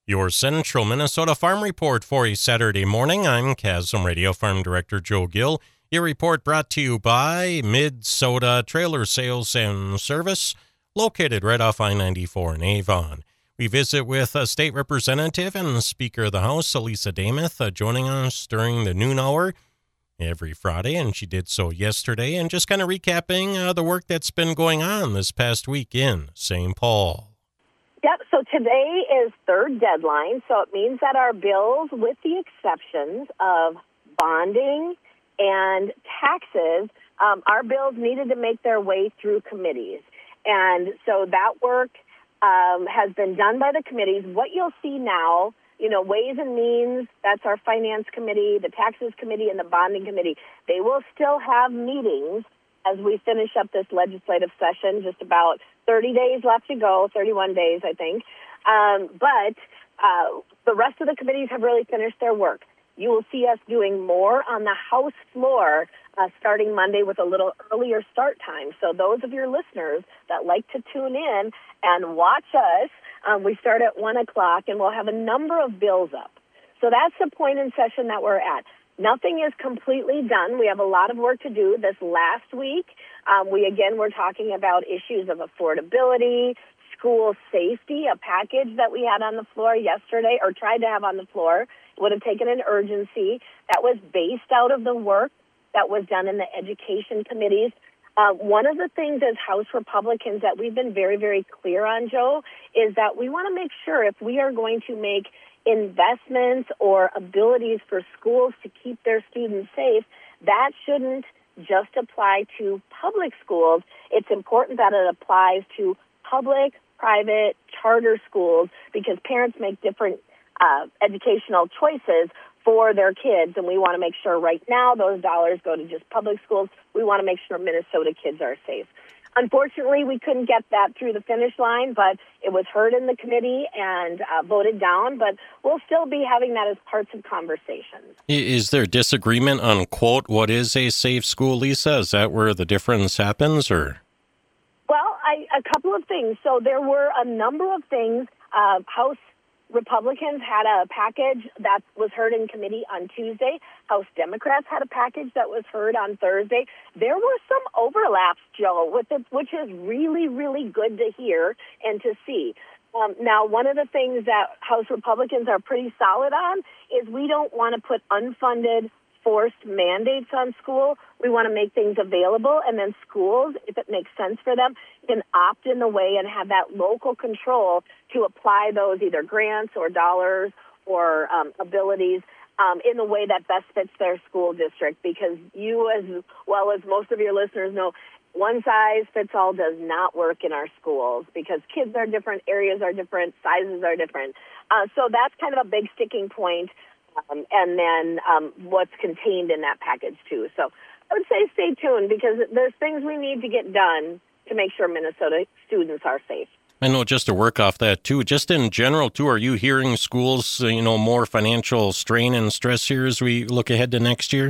Your Central Minnesota Farm Report for a Saturday morning. I'm Chasm Radio Farm Director Joe Gill. Your report brought to you by Mid-Soda Trailer Sales and Service, located right off I-94 in Avon. We visit with a state representative and Speaker of the House, Elisa Demuth, joining us during the noon hour every Friday, and she did so yesterday, and just kind of recapping the work that's been going on this past week in St. Paul. Yep, so today is third deadline, so it means that our bills, with the exceptions of bonding and taxes, our bills needed to make their way through committees. And so that work has been done by the committees. What you'll see now, Ways and Means, that's our Finance Committee, the Taxes Committee, and the Bonding Committee. They will still have meetings as we finish up this legislative session, just about 30 days left to go, 31 days, I think. But the rest of the committees have really finished their work. You will see us doing more on the House floor starting Monday with a little earlier start time. So those of your listeners that like to tune in and watch us, we start at 1 o'clock, and we'll have a number of bills up. So that's the point in session that we're at. Nothing is completely done. We have a lot of work to do. This last week, we're talking about issues of affordability, school safety, a package that we had on the floor yesterday, or tried to have on the floor. It would have taken an urgency. That was based out of the work that was done in the education committees. One of the things as House Republicans that we've been very, very clear on, Joe, is that we want to make sure if we are going to make investments or abilities for schools to keep their students safe, that shouldn't just apply to public schools. It's important that it applies to public, private, charter schools, because parents make different educational choices for their kids, and we want to make sure right now those dollars go to just public schools. We want to make sure Minnesota kids are safe. Unfortunately, we couldn't get that through the finish line, but it was heard in the committee and voted down, but we'll still be having that as parts of conversations. Is there disagreement on, quote, what is a safe school, Lisa? Is that where the difference happens, or? Well, a couple of things. So there were a number of things. House Republicans had a package that was heard in committee on Tuesday. House Democrats had a package that was heard on Thursday. There were some overlaps, Joe, with it, which is really, really good to hear and to see. Now, one of the things that House Republicans are pretty solid on is we don't want to put unfunded forced mandates on school. We want to make things available, and then schools, if it makes sense for them, can opt in the way and have that local control to apply those either grants or dollars or abilities in the way that best fits their school district. Because you, as well as most of your listeners know, one size fits all does not work in our schools because kids are different, areas are different, sizes are different. So that's kind of a big sticking point. And then what's contained in that package, too. So I would say stay tuned because there's things we need to get done to make sure Minnesota students are safe. I know, just to work off that, too, just in general, too, are you hearing schools, more financial strain and stress here as we look ahead to next year?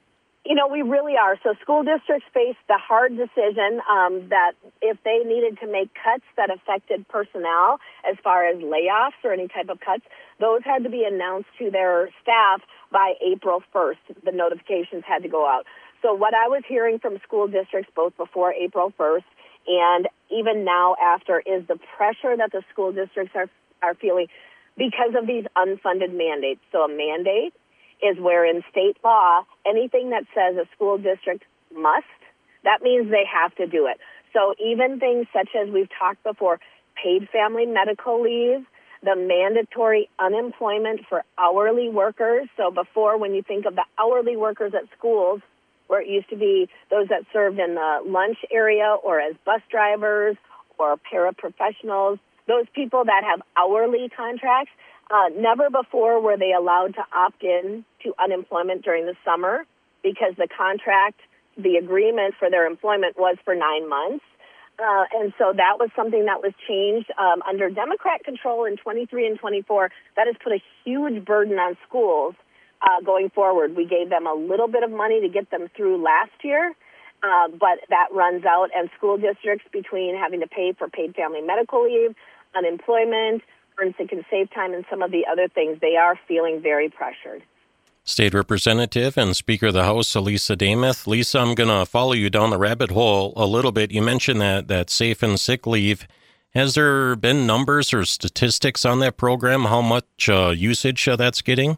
We really are. So school districts face the hard decision that if they needed to make cuts that affected personnel as far as layoffs or any type of cuts, those had to be announced to their staff by April 1st. The notifications had to go out. So what I was hearing from school districts both before April 1st and even now after is the pressure that the school districts are feeling because of these unfunded mandates. So a mandate is where in state law, anything that says a school district must, that means they have to do it. So even things such as we've talked before, paid family medical leave, the mandatory unemployment for hourly workers. So before, when you think of the hourly workers at schools, where it used to be those that served in the lunch area or as bus drivers or paraprofessionals, those people that have hourly contracts, never before were they allowed to opt in to unemployment during the summer because the contract, the agreement for their employment was for 9 months. And so that was something that was changed under Democrat control in 23 and 24. That has put a huge burden on schools going forward. We gave them a little bit of money to get them through last year, but that runs out. And school districts, between having to pay for paid family medical leave, unemployment, earns, it can save time in some of the other things. They are feeling very pressured. State Representative and Speaker of the House, Lisa Demuth. Lisa, I'm going to follow you down the rabbit hole a little bit. You mentioned that safe and sick leave. Has there been numbers or statistics on that program, how much usage that's getting?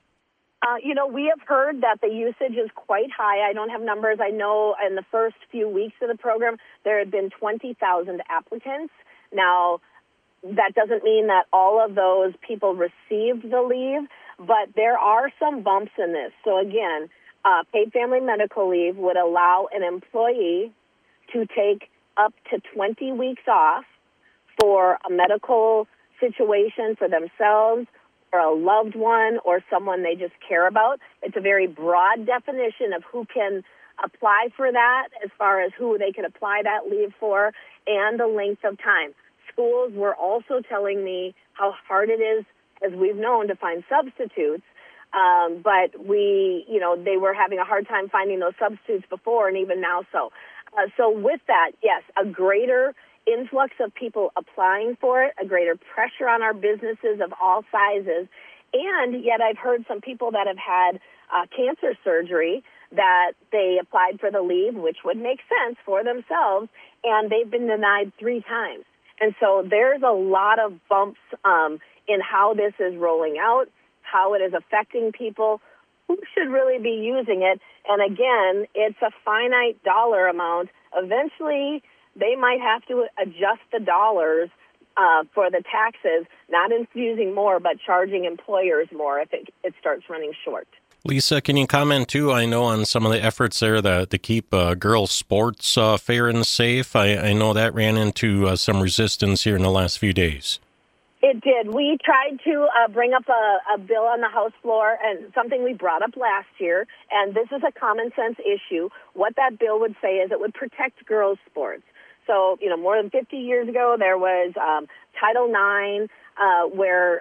We have heard that the usage is quite high. I don't have numbers. I know in the first few weeks of the program, there had been 20,000 applicants. Now, that doesn't mean that all of those people received the leave, but there are some bumps in this. So again, paid family medical leave would allow an employee to take up to 20 weeks off for a medical situation for themselves or a loved one or someone they just care about. It's a very broad definition of who can apply for that as far as who they can apply that leave for and the length of time. Schools were also telling me how hard it is, as we've known, to find substitutes. But they were having a hard time finding those substitutes before and even now so. So with that, yes, a greater influx of people applying for it, a greater pressure on our businesses of all sizes. And yet I've heard some people that have had cancer surgery that they applied for the leave, which would make sense for themselves, and they've been denied 3 times. And so there's a lot of bumps in how this is rolling out, how it is affecting people, who should really be using it. And again, it's a finite dollar amount. Eventually, they might have to adjust the dollars for the taxes, not infusing more, but charging employers more if it starts running short. Lisa, can you comment, too, I know, on some of the efforts there to keep girls' sports fair and safe? I know that ran into some resistance here in the last few days. It did. We tried to bring up a bill on the House floor, and something we brought up last year, and this is a common sense issue. What that bill would say is it would protect girls' sports. So, more than 50 years ago, there was Title IX, where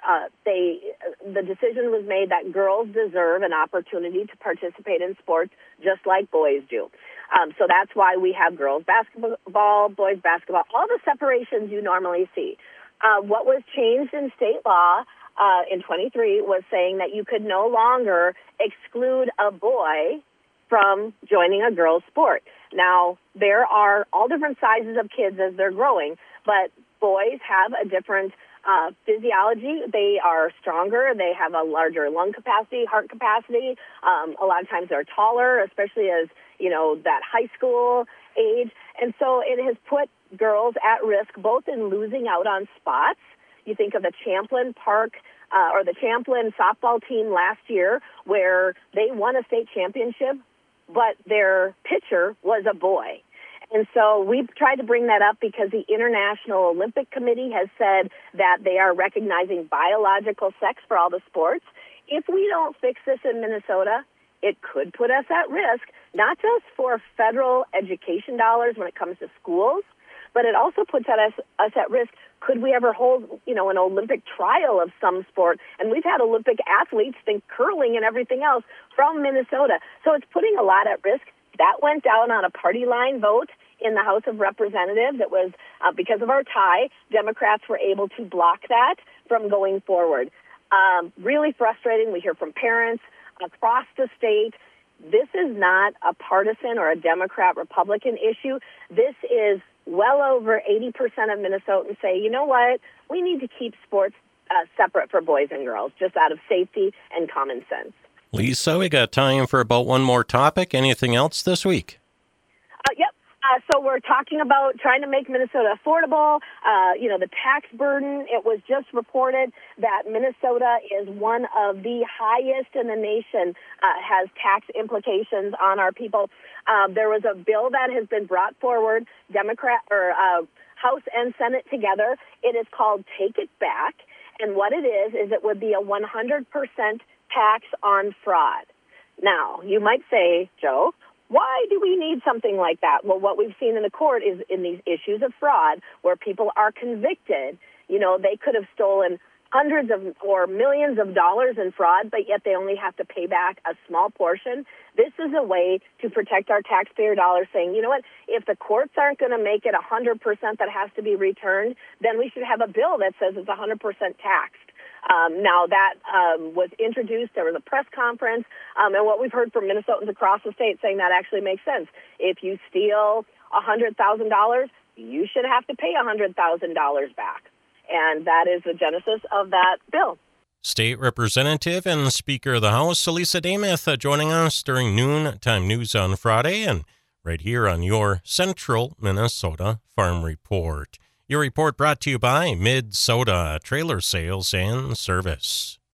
the decision was made that girls deserve an opportunity to participate in sports just like boys do. So that's why we have girls basketball, boys basketball, all the separations you normally see. What was changed in state law in 23 was saying that you could no longer exclude a boy from joining a girl's sport. Now, there are all different sizes of kids as they're growing, but boys have a different physiology. They are stronger. They have a larger lung capacity, heart capacity. A lot of times they're taller, especially as, that high school age. And so it has put girls at risk, both in losing out on spots. You think of the Champlin Park or the Champlin softball team last year where they won a state championship, but their pitcher was a boy. And so we've tried to bring that up because the International Olympic Committee has said that they are recognizing biological sex for all the sports. If we don't fix this in Minnesota, it could put us at risk, not just for federal education dollars when it comes to schools, but it also puts us at risk. Could we ever hold, an Olympic trial of some sport? And we've had Olympic athletes, think curling and everything else, from Minnesota. So it's putting a lot at risk. That went down on a party line vote in the House of Representatives. It was because of our tie, Democrats were able to block that from going forward. Really frustrating. We hear from parents across the state. This is not a partisan or a Democrat-Republican issue. This is well over 80% of Minnesotans say, you know what, we need to keep sports separate for boys and girls, just out of safety and common sense. Lisa, we got time for about one more topic. Anything else this week? Yep. So we're talking about trying to make Minnesota affordable, the tax burden. It was just reported that Minnesota is one of the highest in the nation, has tax implications on our people. There was a bill that has been brought forward, House and Senate together. It is called Take It Back. And what it is it would be a 100% tax on fraud. Now, you might say, Joe, why do we need something like that? Well, what we've seen in the court is in these issues of fraud where people are convicted, they could have stolen hundreds of or millions of dollars in fraud, but yet they only have to pay back a small portion. This is a way to protect our taxpayer dollars, saying, you know what, if the courts aren't going to make it 100% that has to be returned, then we should have a bill that says it's 100% taxed. Now that was introduced, there was a press conference, and what we've heard from Minnesotans across the state saying that actually makes sense. If you steal $100,000, you should have to pay $100,000 back. And that is the genesis of that bill. State Representative and Speaker of the House, Elisa Demuth, joining us during Noontime News on Friday and right here on your Central Minnesota Farm Report. Your report brought to you by Mid-Soda Trailer Sales and Service.